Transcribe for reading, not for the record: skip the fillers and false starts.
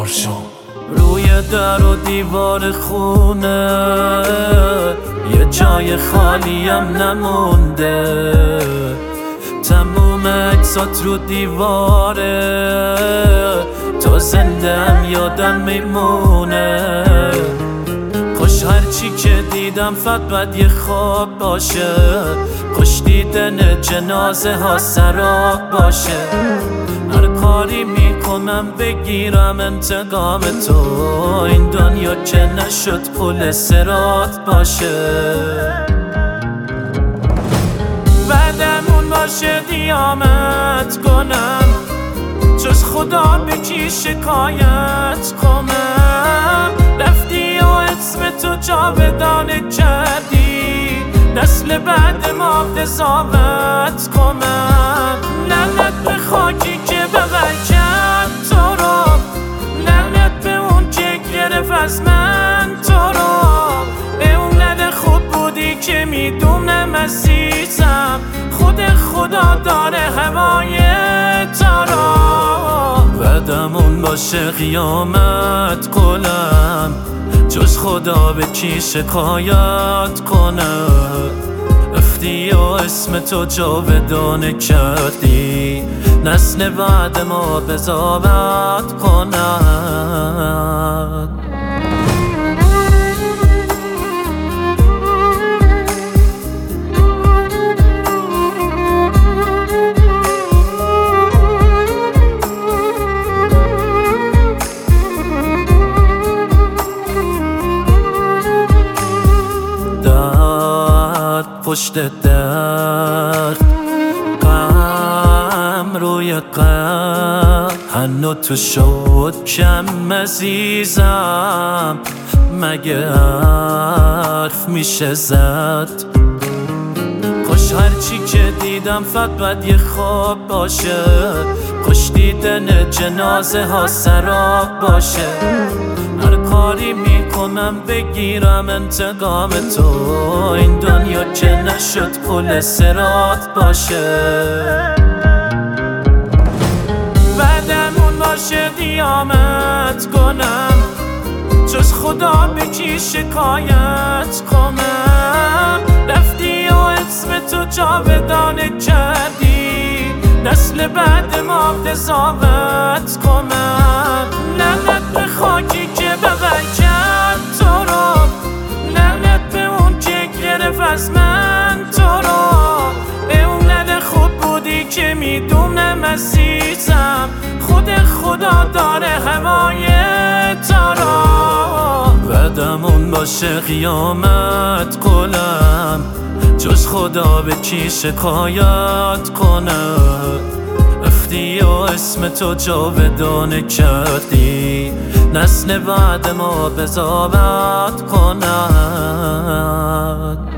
پارشان. روی در و دیوار خونه یه جای خالیم نمونده، تموم عکسات رو دیواره، تا زندم یادم میمونه. کاش هرچی که دیدم فقط یه خواب باشه، کاش دیدن جنازه ها سراب باشه. هر کاری میکنم بگیرم انتقام تو، این دنیا که نشد پل صراط باشه. بعدمون باشه دیامت کنم، جز خدا به کی شکایت کنم. رفتی و اسم تو جاودانه کردی، نسل بعد ما قضاوت کنم. لعنت به خاکی که بغل کرد تو رو، لعنت به اون که گرفت از من تو رو. به اون لده خوب بودی که میدونم عزیزم، خود خدا داره هوای تو رو. بعدمون باشه قیامت کنم، جز خدا به کی شکایت کنه. رفتی و اسم تو جاودانه کردی، نسل بعد ما قضاوت کند. پشت درد، غم روی غم، هنو تو شد کم عزیزم. مگه حرف میشه زد؟ کاش هرچی که دیدم فقط یه خواب باشه، کاش دیدن جنازه ها سراب باشه. هر کاری میکنم بگیرم انتقام تو، این دنیا که نشد پل صراط باشه. بعدمون باشه قیامت کنم، جز خدا به کی شکایت کنم. رفتی و اسم تو جاودانه کردی، نسل بعد ما قضاوت کنم. لعنت به خاکی که بغل کرد تو رو، لعنت به اون که گرفت از من تو رو. به اون لده خوب بودی که میدونم عزیزم، خود خدا داره هوای تو رو. بعدمون باشه قیامت کنم، جز خدا به کی شکایت کنه. رفتی و اسم تو جاودانه کردی، نسل بعد ما قضاوت کند.